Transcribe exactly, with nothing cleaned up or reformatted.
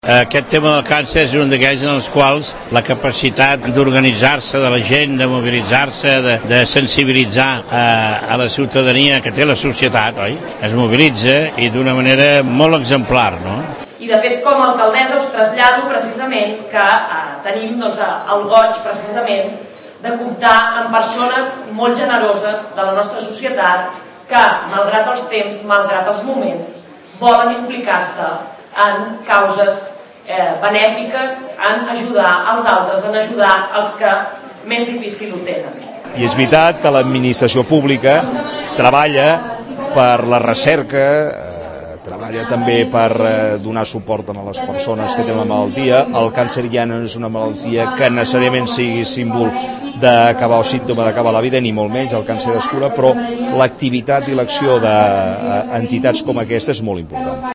Aquest tema del càncer és un d'aquells en els quals la capacitat d'organitzar-se de la gent, de mobilitzar-se, de, de sensibilitzar a, a la ciutadania que té la societat, oi? Es mobilitza i d'una manera molt exemplar, no? I de fet, com a alcaldessa us trasllado precisament que eh, tenim doncs, el goig precisament de comptar amb persones molt generoses de la nostra societat que, malgrat els temps, malgrat els moments, volen implicar-se en causes eh, benèfiques, en ajudar als altres, en ajudar els que més difícil ho tenen. I és veritat que l'administració pública treballa per la recerca, eh, treballa també per eh, donar suport a les persones que tenen la malaltia. El càncer ja no és una malaltia que necessàriament sigui símbol d'acabar o símptoma d'acabar la vida, ni molt menys, el càncer es cura, però l'activitat i l'acció d'entitats com aquesta és molt important.